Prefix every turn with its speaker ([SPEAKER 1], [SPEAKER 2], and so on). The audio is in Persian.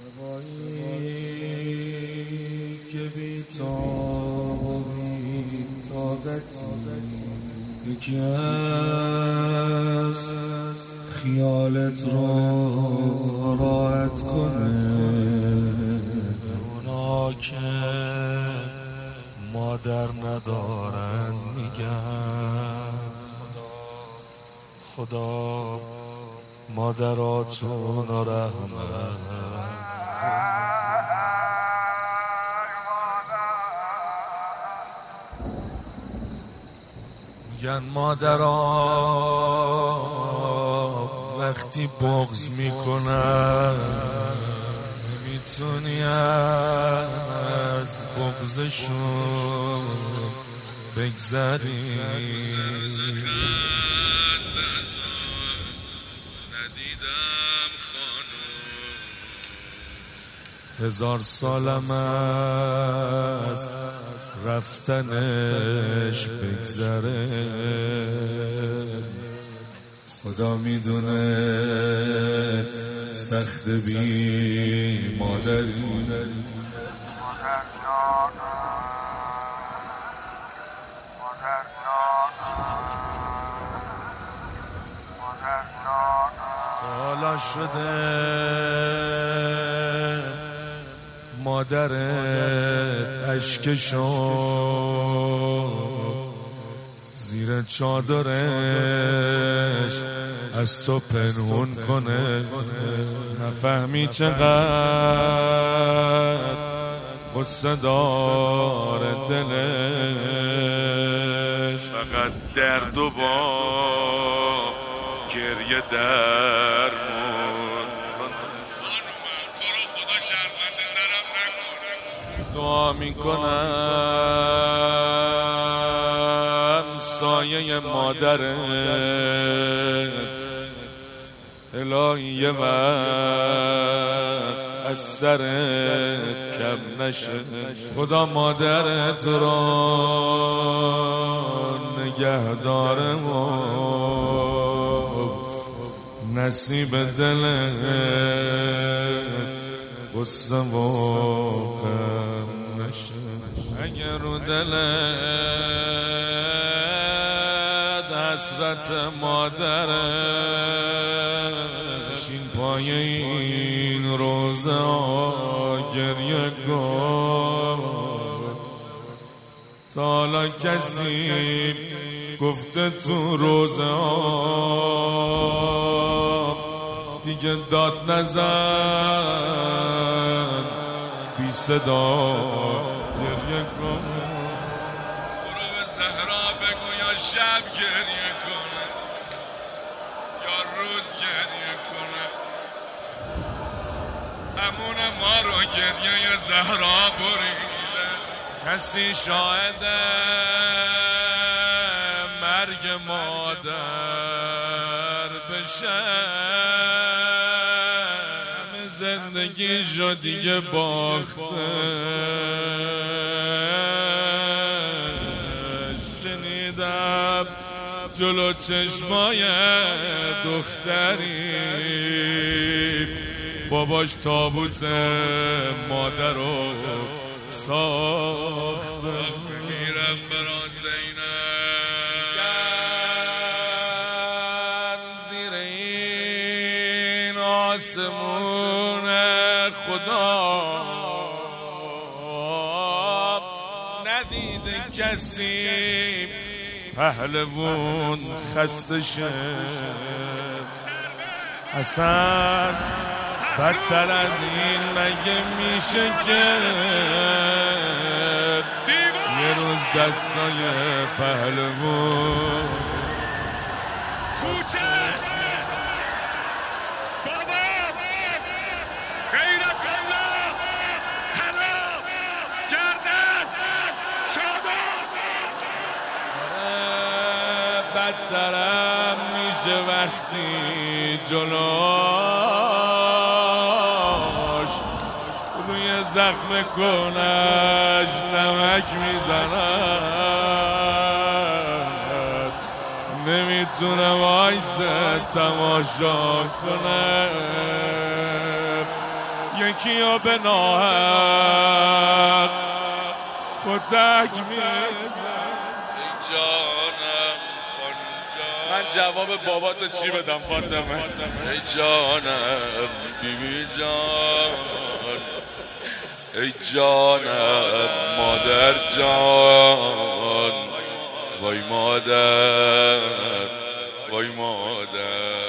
[SPEAKER 1] هوایی که بی تاب و بی طاقتی یکی از خیالت رو راحت کنه. اونا که مادر ندارن میگن خدا مادراتون و رحمت. میگن مادرها وقتی بغض میکنن نمیتونی از بغضشون بگذری. هزار سالم از رفتنش بگذره، خدا میدونه سخت بی مادری. حالا شده مادرت اشکشو زیر چادرش از تو پنهون کنه. نفهمی چقدر غصه داره دلش، فقط درد و با گریه درمون. دعا میکنم سایه مادرت الهی یه وقت از سرت کم نشه. خدا مادرت رو نگه داره و نصیب دلت غصه و غم نشه. اگر رو دلت حسرت مادرش این پای این روزه ها گریه کن. تا حالا کسی گفته تو روزه ها دیگه داد نزن بی صدا گریه کن. برو به زهرا بگو یا شب گریه کنه یا روز گریه کنه. امون ما رو گریه زهرا بریده. کسی شاهد مرگ مادر بشه زندگی شو دیگه باخته. شنیدم جلو چشمای دختری باباش تابوت مادر رو ساخته. میرم برا زینب زیر این آسمون خدا ندیده کسی پهلوون خسته شه. اصلا بدتر از این مگه میشه که یه روز دستای پهلوون بدترم میشه وقتی جلوش روی زخم کنش نمک میزند. نمیتونه وایسه تماشا کنه یکی ها به ناحق کتک میزن.
[SPEAKER 2] جانم من جواب باباتو چی بدم فاطمه؟ ای جانم بیبی جان، ای جانم مادر جان، وای مادر، وای مادر.